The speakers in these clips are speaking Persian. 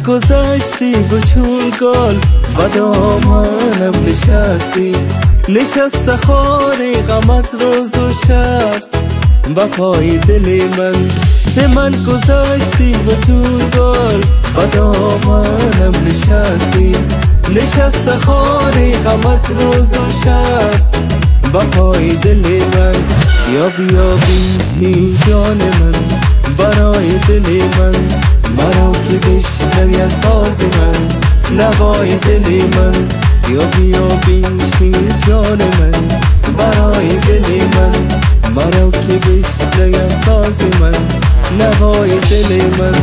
گذشتی و چون گل و دامنم نشستی، نشسته خاری غمت روز و شب با پای دل من. من گذشتی و چون گل و دامنم نشستی، نشسته خاری غمت روز و شب با پای دل من. یا بیا بنشین جان من برای دل من، مرا که بشنوی از ساز من نوای دل من. یا بیا بنشین جان من برای دل من، مرا که بشنوی از ساز من نوای دل من.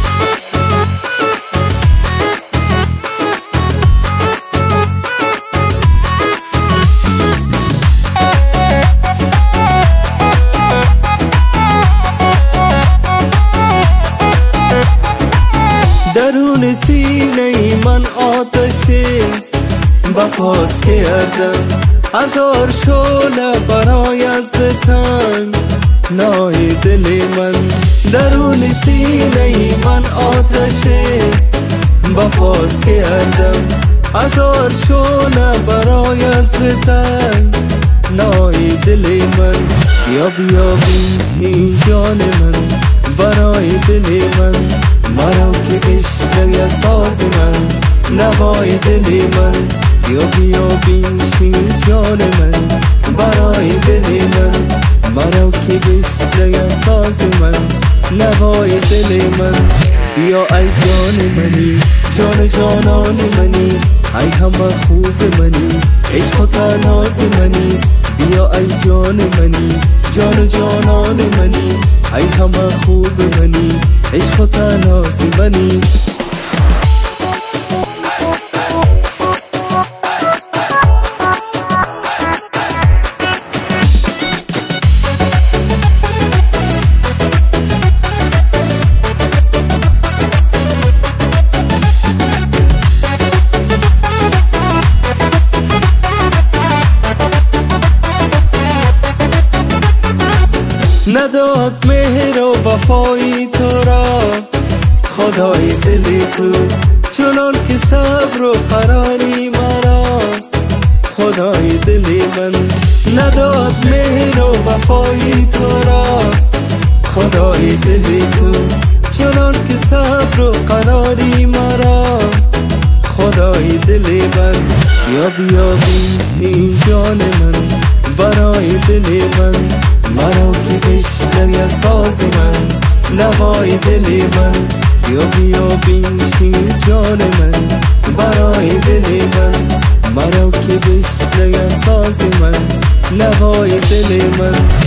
درون سینه من آتشه بپاس کردم، هزار شعله برایت ستم نای دل من. درون سینه من آتشه بپاس کردم، هزار شعله برایت ستم نای دل من. یا بیا بنشین جان من برای دل من، مرا که بشنوی از ساز من نوای دل من. یا بیا بنشین جان من برای دل من، مرا که بشنوی از ساز من نوای دل من. بیا ای جان منی، جان جانان منی، ای همه خوب منی، عشق و تناز منی. بیا ای جان منی، جان جانان منی، ای همه خوب منی، عشق و تناز منی. نداد مهر و وفای تو را خدای دل تو، چنان که صبر و قراری مرا خدای دل من. نداد مهر و وفای تو را خدای دل تو، چنان که صبر و قراری مرا خدای دل من. یا بیا بنشین جان من برای دل من، مرا که بشنوی از ساز من نوای دل من. یا بیا بنشین جان من برای دل من، مرا که بشنوی از ساز من نوای دل من.